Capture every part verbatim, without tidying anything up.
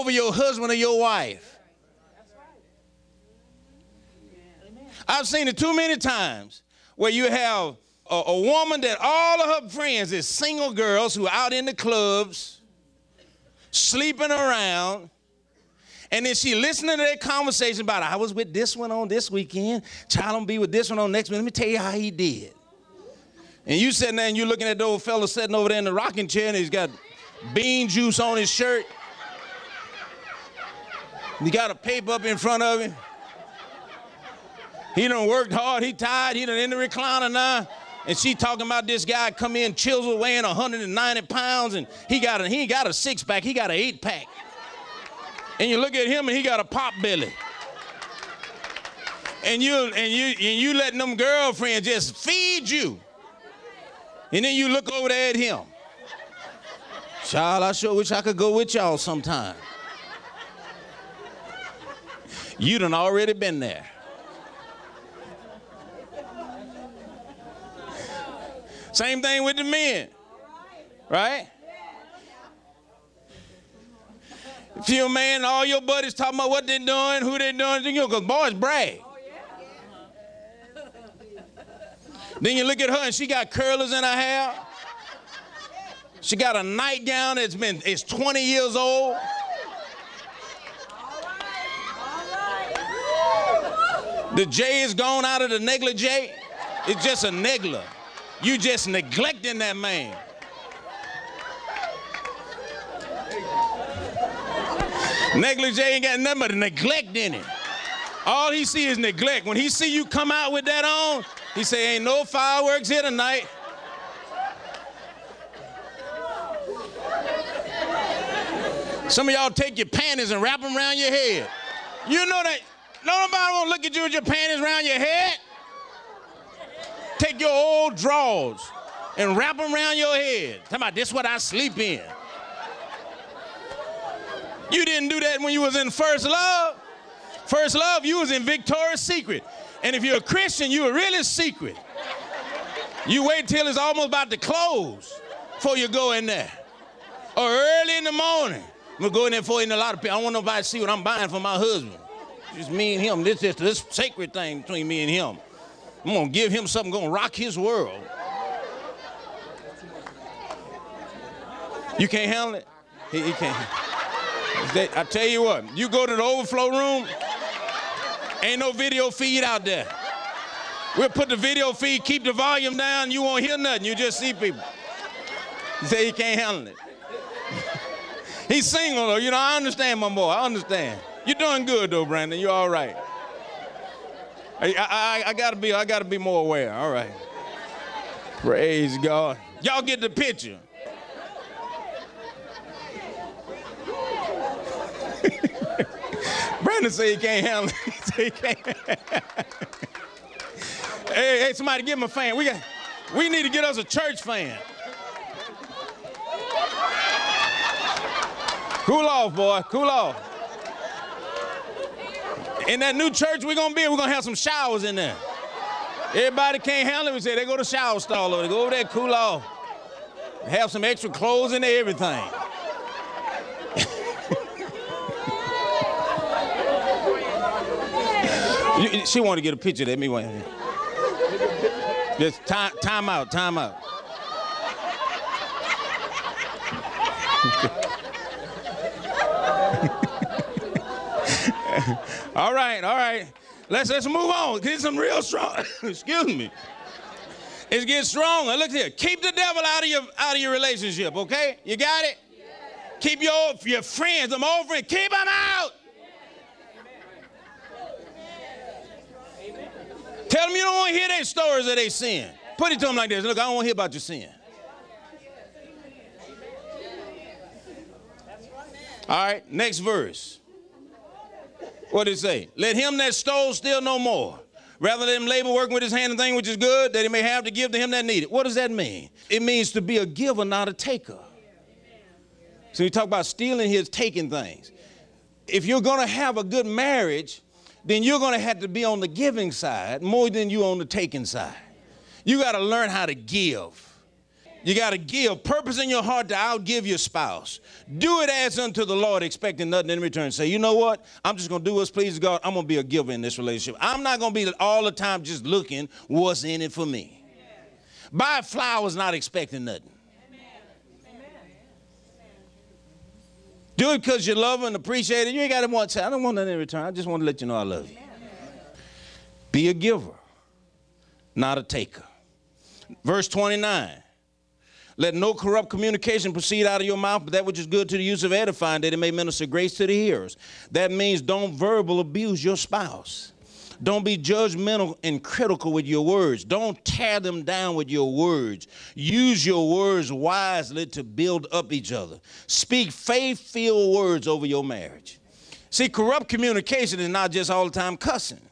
over your husband or your wife. I've seen it too many times where you have a, a woman that all of her friends is single girls who are out in the clubs, sleeping around, and then she listening to their conversation about, I was with this one on this weekend, child, I'm gonna be with this one on next week. Let me tell you how he did. And you sitting there and you looking at the old fella sitting over there in the rocking chair and he's got bean juice on his shirt. He got a paper up in front of him. He done worked hard, he tired, he done in the recliner now. And she talking about this guy come in chiseled weighing one hundred ninety pounds and he got a, he ain't got a six pack, he got an eight pack. And you look at him and he got a pop belly. And you and you and you letting them girlfriends just feed you. And then you look over there at him. Child, I sure wish I could go with y'all sometime. You done already been there. Same thing with the men, right? If you're a man, all your buddies talking about what they're doing, who they're doing, you know, because boys brag. Then you look at her and she got curlers in her hair. She got a nightgown that's been, it's twenty years old. The J is gone out of the negligee. It's just a negligee. You just neglecting that man. Negligee ain't got nothing but neglect in it. All he see is neglect. When he see you come out with that on, he say, ain't no fireworks here tonight. Some of y'all take your panties and wrap them around your head. You know that, nobody won't look at you with your panties around your head. Take your old drawers and wrap them around your head. Talking about this what I sleep in. You didn't do that when you was in First Love. First Love, you was in Victoria's Secret. And if you're a Christian, you were really secret. You wait till it's almost about to close before you go in there. Or early in the morning. I'm gonna go in there for in a lot of people. I don't want nobody to see what I'm buying for my husband. Just me and him. This is this sacred thing between me and him. I'm gonna give him something gonna rock his world. You can't handle it? He, he can't. I tell you what, you go to the overflow room, ain't no video feed out there. We'll put the video feed, keep the volume down, you won't hear nothing, you just see people. You say he can't handle it. He's single though, you know, I understand my boy, I understand. You're doing good though, Brandon, you're all right. I, I, I gotta be, I gotta be more aware, all right. Praise God. Y'all get the picture. Brandon say he can't handle it. He say he can't. hey, hey, somebody give him a fan. We got, we need to get us a church fan. Cool off, boy, cool off. In that new church we're gonna be, we're gonna have some showers in there. Everybody can't handle it, we say they go to shower stall over there, go over there, cool off. Have some extra clothes in there, everything. you, she wanted to get a picture of me. Just time, time out, time out. All right, all right. Let's let's move on. Get some real strong. Excuse me. It's getting stronger. Look here. Keep the devil out of your out of your relationship. Okay? You got it. Yeah. Keep your your friends, them old friends. Keep them out. Amen. Tell them you don't want to hear their stories of their sin. Put it to them like this. Look, I don't want to hear about your sin. All right. Next verse. What did it say? Let him that stole steal no more. Rather let him labor working with his hand and thing which is good, that he may have to give to him that need it. What does that mean? It means to be a giver, not a taker. So you talk about stealing here, taking things. If you're going to have a good marriage, then you're going to have to be on the giving side more than you on the taking side. You got to learn how to give. You got to give. Purpose in your heart to outgive your spouse. Do it as unto the Lord, expecting nothing in return. Say, you know what? I'm just going to do what's pleasing God. I'm going to be a giver in this relationship. I'm not going to be all the time just looking what's in it for me. Buy flowers not expecting nothing. Do it because you love and appreciate it. You ain't got to want to say, I don't want nothing in return. I just want to let you know I love you. Be a giver, not a taker. Verse twenty-nine. Let no corrupt communication proceed out of your mouth, but that which is good to the use of edifying, that it may minister grace to the hearers. That means don't verbal abuse your spouse. Don't be judgmental and critical with your words. Don't tear them down with your words. Use your words wisely to build up each other. Speak faith-filled words over your marriage. See, corrupt communication is not just all the time cussing.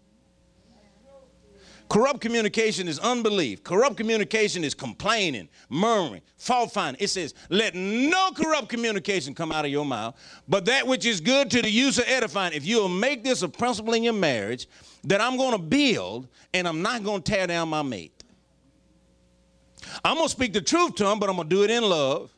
Corrupt communication is unbelief. Corrupt communication is complaining, murmuring, fault finding. It says, let no corrupt communication come out of your mouth, but that which is good to the use of edifying. If you'll make this a principle in your marriage, that I'm going to build and I'm not going to tear down my mate. I'm going to speak the truth to him, but I'm going to do it in love.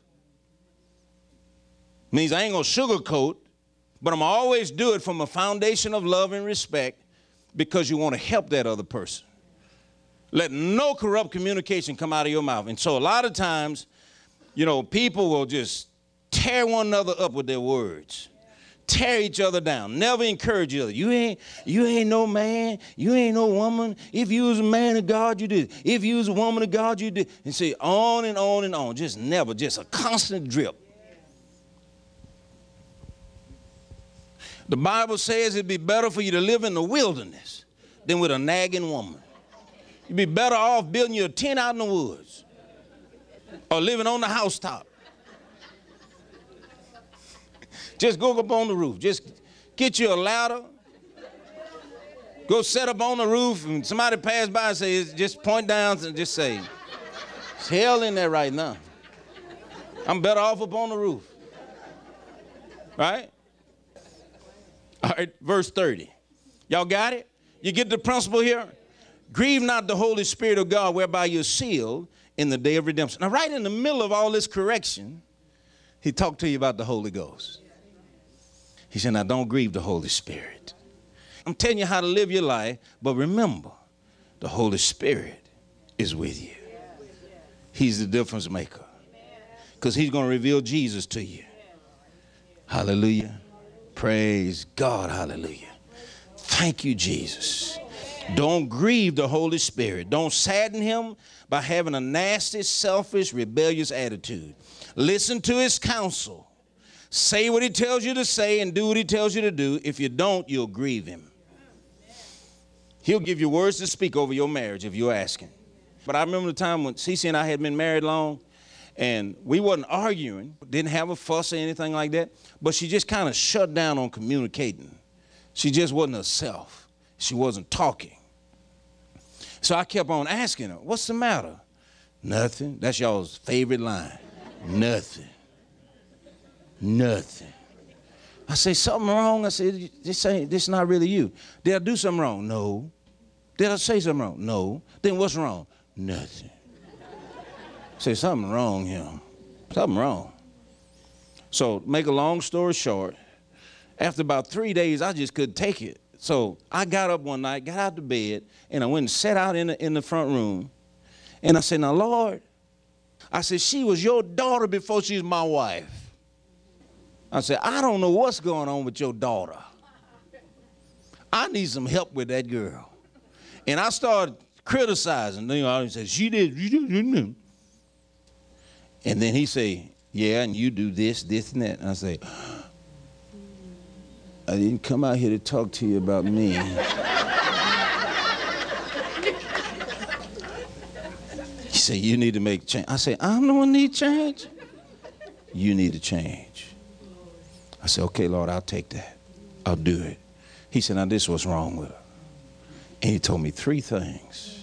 Means I ain't going to sugarcoat, but I'm going to always do it from a foundation of love and respect because you want to help that other person. Let no corrupt communication come out of your mouth. And so a lot of times, you know, people will just tear one another up with their words. Tear each other down. Never encourage each other. You ain't, you ain't no man. You ain't no woman. If you was a man of God, you did. If you was a woman of God, you did. And say on and on and on. Just never. Just a constant drip. The Bible says it'd be better for you to live in the wilderness than with a nagging woman. You'd be better off building your tent out in the woods or living on the housetop. Just go up on the roof. Just get you a ladder. Go set up on the roof and somebody pass by and say, just point down and just say, it's hell in there right now. I'm better off up on the roof. Right? All right, verse thirty. Y'all got it? You get the principle here? Grieve not the Holy Spirit of God, whereby you're sealed in the day of redemption. Now, right in the middle of all this correction, he talked to you about the Holy Ghost. He said, now don't grieve the Holy Spirit. I'm telling you how to live your life, but remember, the Holy Spirit is with you. He's the difference maker because he's going to reveal Jesus to you. Hallelujah. Praise God. Hallelujah. Thank you, Jesus. Don't grieve the Holy Spirit. Don't sadden him by having a nasty, selfish, rebellious attitude. Listen to his counsel. Say what he tells you to say and do what he tells you to do. If you don't, you'll grieve him. He'll give you words to speak over your marriage if you're asking. But I remember the time when Cece and I had been married long, and we wasn't arguing, didn't have a fuss or anything like that, but she just kind of shut down on communicating. She just wasn't herself. She wasn't talking. So I kept on asking her, what's the matter? Nothing. That's y'all's favorite line. Nothing. Nothing. I say, something wrong? I said, this ain't, this not really you. Did I do something wrong? No. Did I say something wrong? No. Then what's wrong? Nothing. I say, something wrong here. Something wrong. So make a long story short, after about three days, I just couldn't take it. So I got up one night, got out of bed, and I went and sat out in the, in the front room. And I said, now, Lord, I said, she was your daughter before she was my wife. I said, I don't know what's going on with your daughter. I need some help with that girl. And I started criticizing. You know, I said, she did, you did, you did. And then he said, yeah, and you do this, this, and that. And I say, I didn't come out here to talk to you about me. He said, you need to make change. I said, I'm the one need change. You need to change. I said, okay, Lord, I'll take that. I'll do it. He said, now this is what's wrong with her. And he told me three things.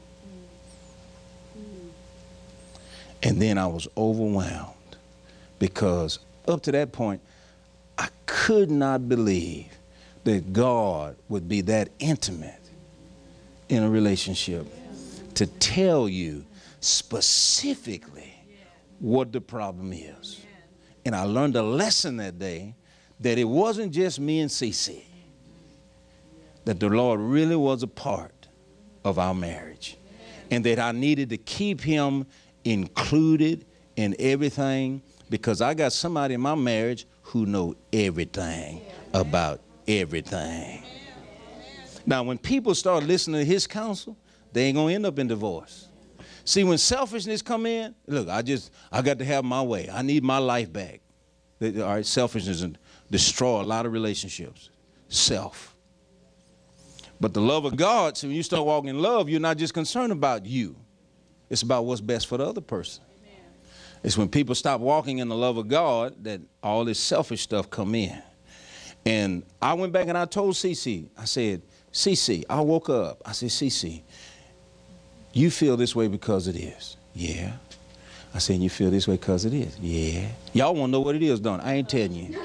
And then I was overwhelmed because up to that point, I could not believe that God would be that intimate in a relationship to tell you specifically what the problem is. And I learned a lesson that day that it wasn't just me and Cece, that the Lord really was a part of our marriage, and that I needed to keep him included in everything, because I got somebody in my marriage who know everything about everything. Now, when people start listening to his counsel, they ain't gonna end up in divorce. See, when selfishness come in, look, I just, I got to have my way. I need my life back. All right, selfishness destroy a lot of relationships. Self. But the love of God, so when you start walking in love, you're not just concerned about you. It's about what's best for the other person. Amen. It's when people stop walking in the love of God that all this selfish stuff come in. And I went back and I told Cece, I said, Cece, I woke up. I said, Cece, you feel this way because it is. Yeah. I said, you feel this way because it is. Yeah. Y'all want to know what it is, don't I? I ain't telling you.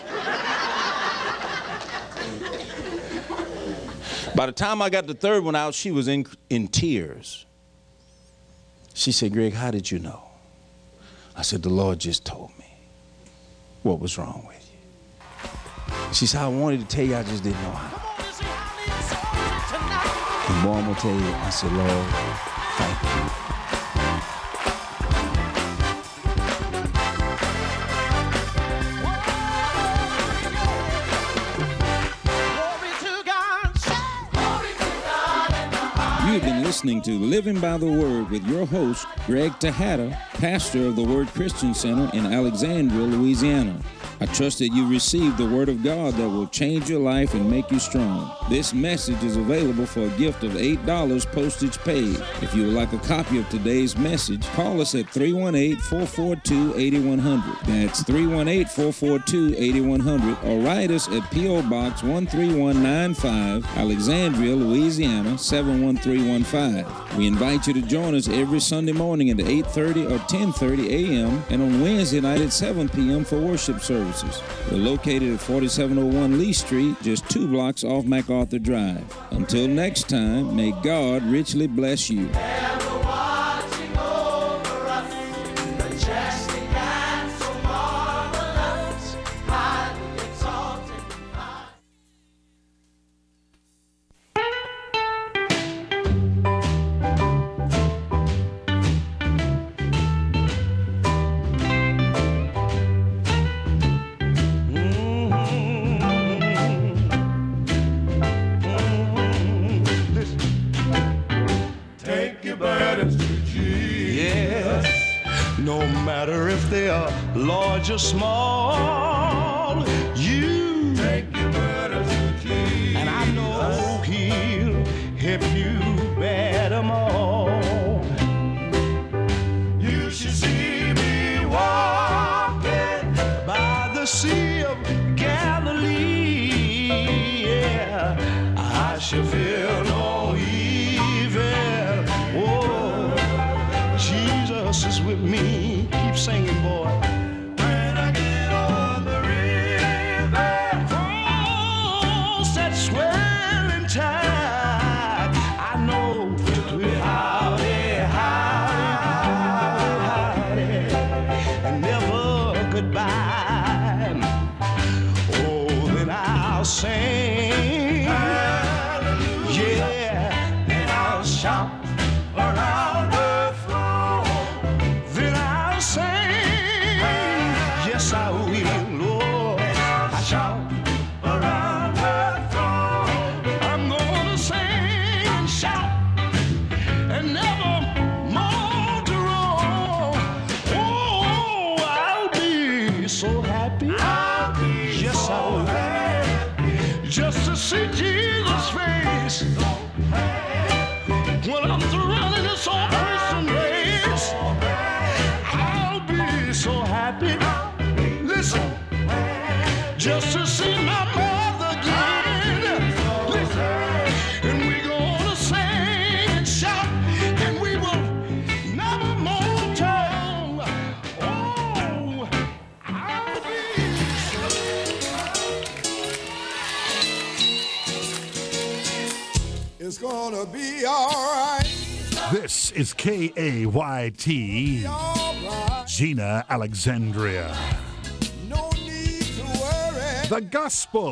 By the time I got the third one out, she was in, in tears. She said, Greg, how did you know? I said, the Lord just told me what was wrong with you. She said, I wanted to tell you, I just didn't know how. And boy, I'm going to tell you, I said, Lord, thank you. You've been listening to Living by the Word with your host, Greg Tejada, pastor of the Word Christian Center in Alexandria, Louisiana. I trust that you received the Word of God that will change your life and make you strong. This message is available for a gift of eight dollars postage paid. If you would like a copy of today's message, call us at three one eight, four four two, eight one zero zero. That's three one eight, four four two, eight one zero zero, or write us at P O Box one three one nine five, Alexandria, Louisiana, seven one three one five. We invite you to join us every Sunday morning at eight thirty or ten thirty a m and on Wednesday night at seven p m for worship services. We're located at forty-seven oh one Lee Street, just two blocks off MacArthur Drive. Until next time, may God richly bless you. Large or small, you take your burdens to Jesus, and I know He'll help you bear them all. You should see me walking by the Sea of Galilee. Yeah, I shall feel no evil. Oh, Jesus is with me. Keep singing, boy. Sing, yeah, and I'll shout around the throne. Then I'll sing, yes I will, Lord. I shout around the throne. I'm gonna sing and shout and never more to roam. Oh, I'll be so happy. I'll be yes so I will. Happy. Just to see Jesus' face when I'm through running this operation race, I'll be so happy. Listen, just to see my mother again. Listen, and we're gonna sing and shout, and we will never more turn. Oh, I'll be. It's gonna be all right. This is K A Y T, Gina Alexandria. The gospel